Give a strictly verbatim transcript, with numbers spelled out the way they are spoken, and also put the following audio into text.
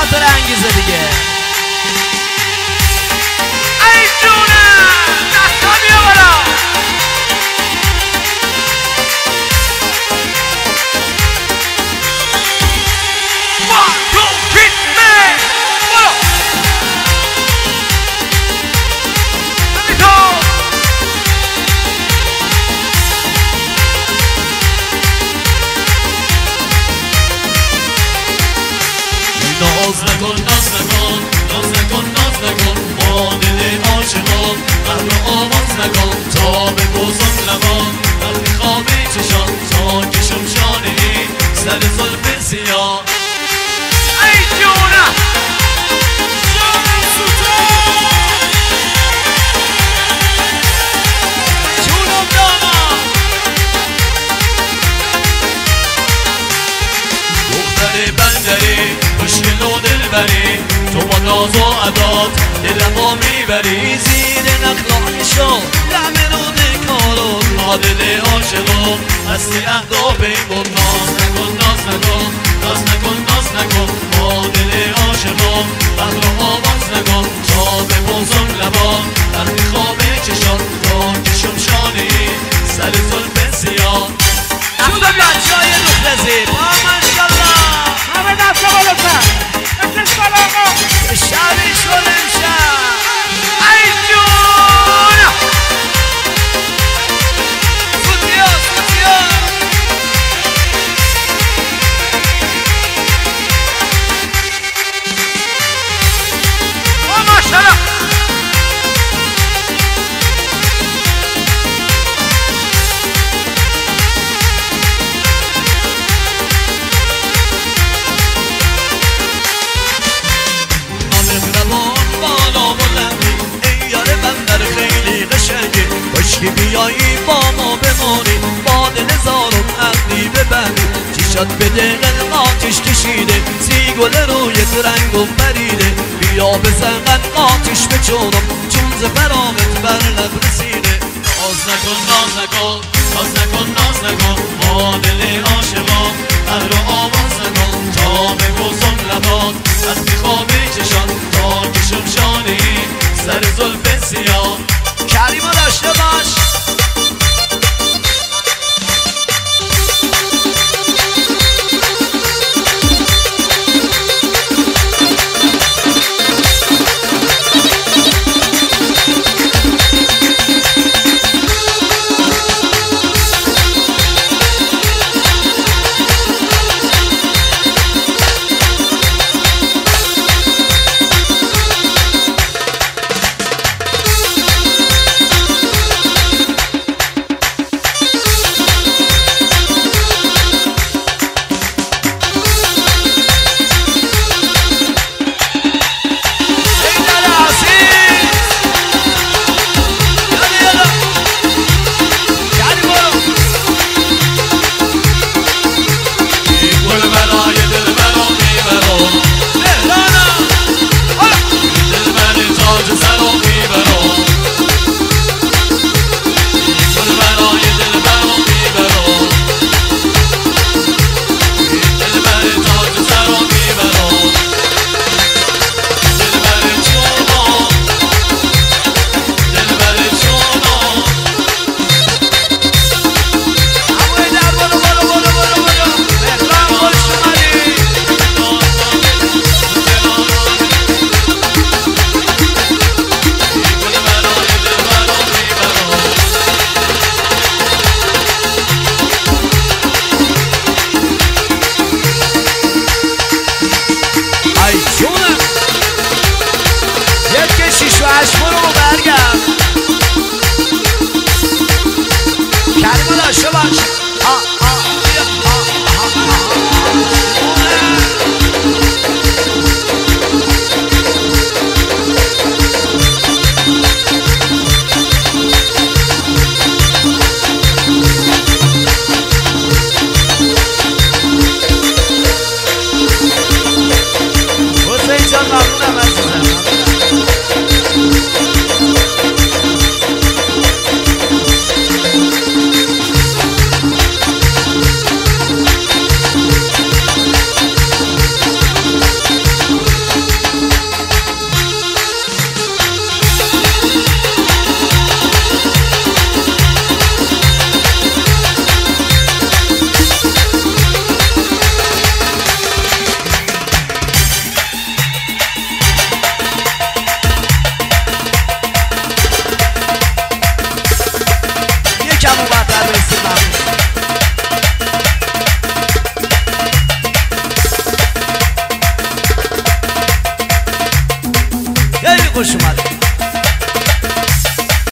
خاطر انگیزه دیگه. ای جونم دستا بیا بالا. ناز نکن ناز نکن ناز نکن ناز نکن با دل عاشقان قهر و آواز نکن تا به بزرگ لبان وقتی خواب چشان تا که شمشانه ای سر زلف سیاه. ای جونم جان سوتان جونم داما دختر بندری مشکل و دل بری تو با ناز و عداد دلمو میبری زیر نخلاق شو دم رو دکارو ما دل عاشقو هستی اهدا پیمون. ناز نکن ناز نکن ناز نکن ناز نکن ما دل عاشقو قهر و آواز نکن تا به بزرگ لبان وقتی خواب چشان تا که شمشانه ای سر زلف سیاه. افتاد بچه های نخلزی با ماشالله همه دست بالا سر استقبال آقا شبش کن امشب. ای جون سوتیا سوتیا با ماشالله. که بیایی با ما بمانی با دل زارم عقلی ببری چشات به دل آتش کشیده سی گل روی رنگم بریده بیا بزن آتش به چونم چون زفرامت بر لب رسیده. ناز نکن ناز نکن ناز نکن ناز نکن ما دل عاشقان قهر و آواز نکن تا به بزرگ لبان وقتی خواب چشان تا که شمشانه ای سر زلف سیاه. کریما داشته باش. خوش اومد.